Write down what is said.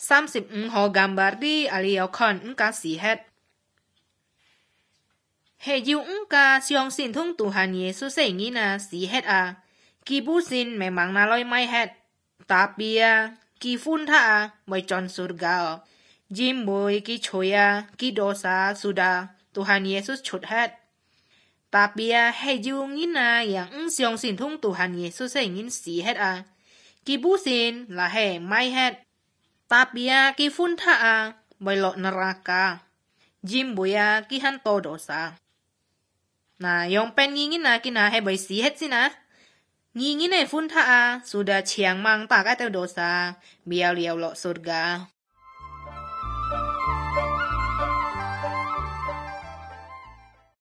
36 gambar di aliau kon engka sihet. Heju engka siong sin thung Tuhan Yesus ngina sihet kibusin memang naloi mai het. Tapi kifun mai con surga. Jimboi ki choya ki dosa sudah Tuhan Yesus chut het. Tapi heju ngina yang siong sin thung Tuhan Yesus ngin sihet kibusin là mai het. Tapi kifun mai lo neraka. Jimboi ki hanto dosa. Nah, yung pen ngingin kina bay sihet sina. Ngingin phun sudah chiang mang tak dosa. Biao liao lo surga.